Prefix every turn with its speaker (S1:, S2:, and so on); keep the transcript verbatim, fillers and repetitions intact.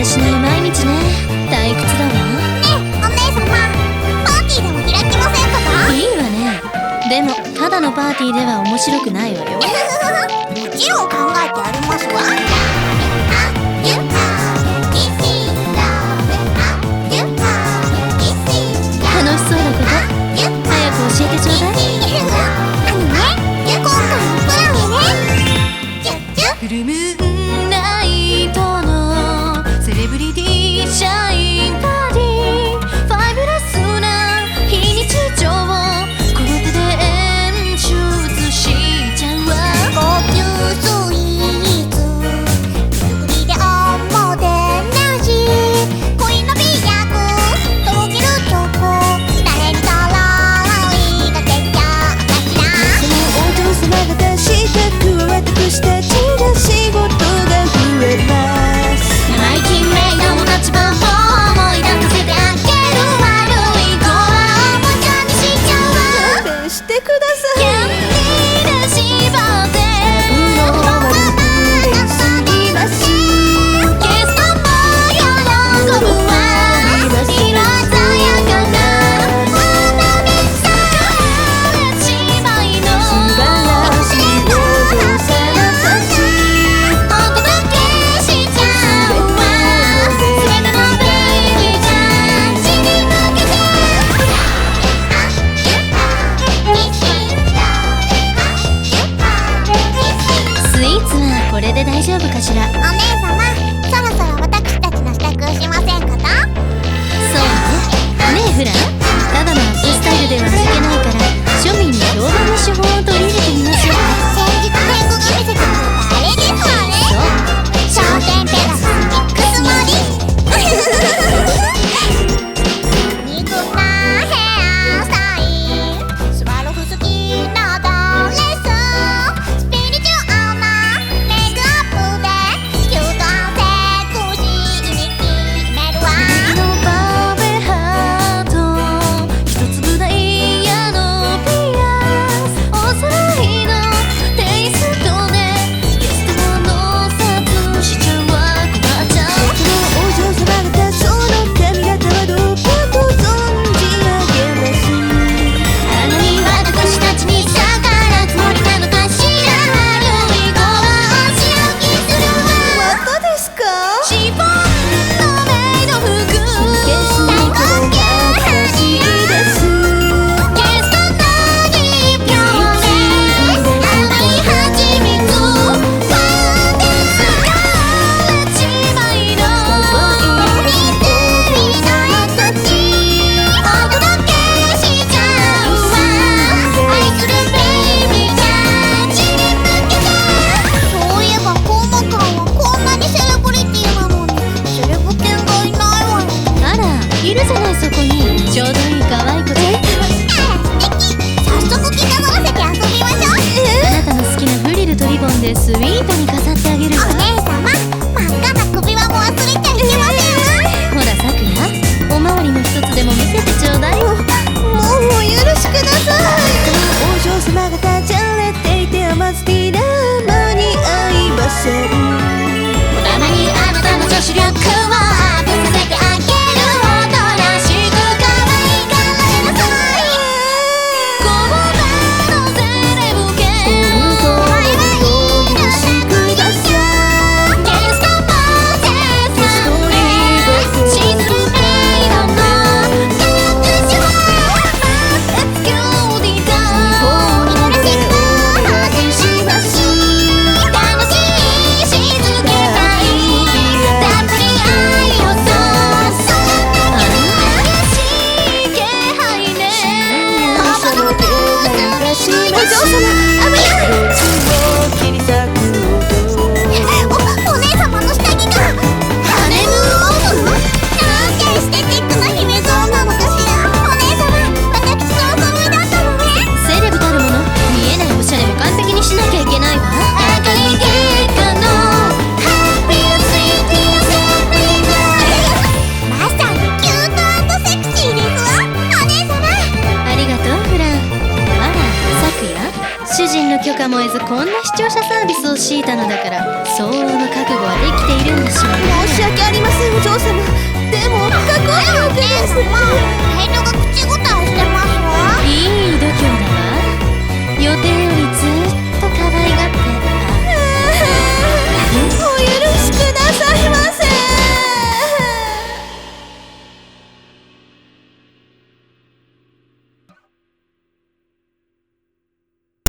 S1: しない毎日ね。退屈だわ。
S2: ねえお姉様、パーティーでも開きませんかか？
S1: いいわね。でもただのパーティーでは面白くないわよ。
S2: もちろん考えてありますわ。
S1: 楽しそうなこと早く教えてちょうだい。
S2: あのね、今回のプランはね、チュッチュッ
S1: フルムーンナイトのセレブリティシャインパーティー、ファイブレスな非日常をこの手で演出しちゃうわ。
S2: 高級スイー
S1: 許可も得ずこんな視聴者サービスを強いたのだから、相応の覚悟はできているんでしょうね。
S2: 申し訳ありませんお嬢様。でもかっこいいわけです。もう遠慮が